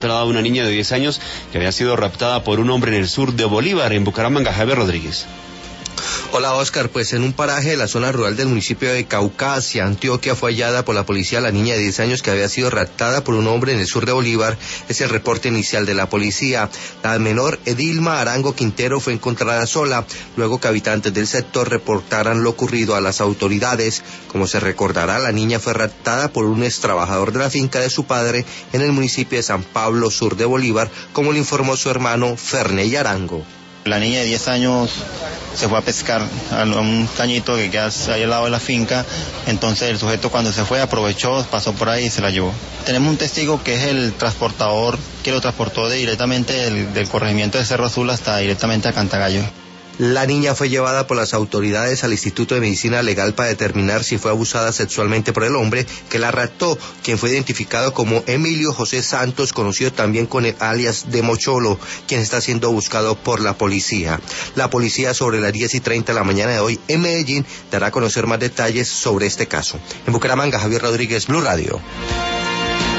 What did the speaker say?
Una niña de 10 años que había sido raptada por un hombre en el sur de Bolívar, en Bucaramanga. Javier Rodríguez. Hola Oscar, pues en un paraje de la zona rural del municipio de Caucasia, Antioquia, fue hallada por la policía la niña de 10 años que había sido raptada por un hombre en el sur de Bolívar. Es el reporte inicial de la policía. La menor Edilma Arango Quintero fue encontrada sola, luego que habitantes del sector reportaran lo ocurrido a las autoridades. Como se recordará, la niña fue raptada por un ex trabajador de la finca de su padre en el municipio de San Pablo, sur de Bolívar, como le informó su hermano Ferney Arango. La niña de 10 años se fue a pescar a un cañito que queda ahí al lado de la finca, entonces el sujeto cuando se fue aprovechó, pasó por ahí y se la llevó. Tenemos un testigo que es el transportador que lo transportó directamente del corregimiento de Cerro Azul hasta directamente a Cantagallo. La niña fue llevada por las autoridades al Instituto de Medicina Legal para determinar si fue abusada sexualmente por el hombre que la raptó, quien fue identificado como Emilio José Santos, conocido también con el alias de Mocholo, quien está siendo buscado por la policía. La policía sobre las 10:30 de la mañana de hoy en Medellín dará a conocer más detalles sobre este caso. En Bucaramanga, Javier Rodríguez, Blue Radio.